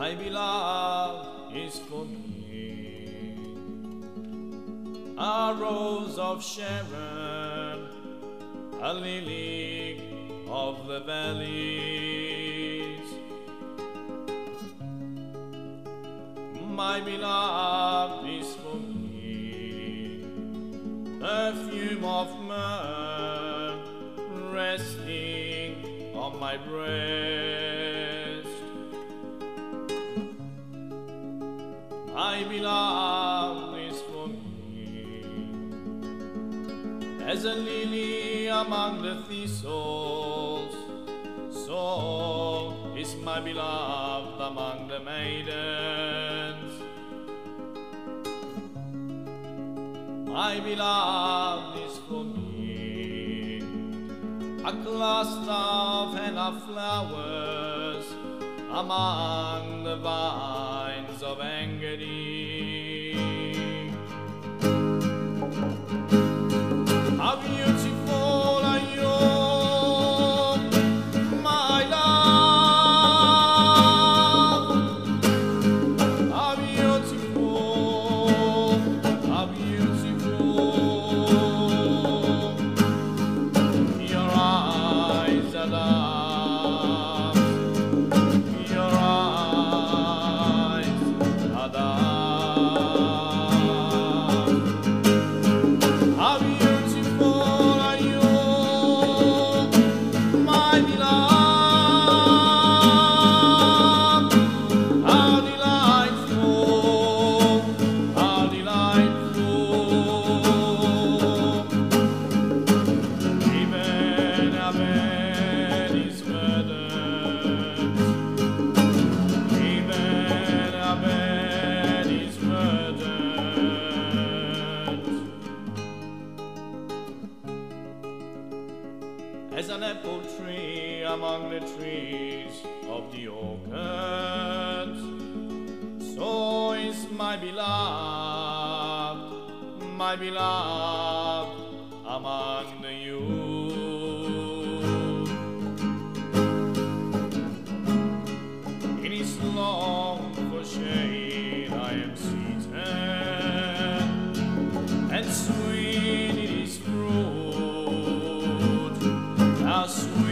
My beloved is for me. A rose of Sharon, a lily of the valleys. My beloved is for me. Perfume of myrrh resting on my breast. My beloved is for me, as a lily among the thistles, so is my beloved among the maidens. My beloved is for me, a cluster of henna flowers among the vines of Engedi. How beautiful are you, my love? How beautiful, how beautiful. Your eyes are doves, your eyes are doves. How beautiful are you, my beloved? How delightful, how delightful. Even a bed is verdant, even a bed is verdant. As an apple tree among the trees of the orchard, so is my beloved among the youth. In his long for shade I am seated, and sweet it is fruit, how sweet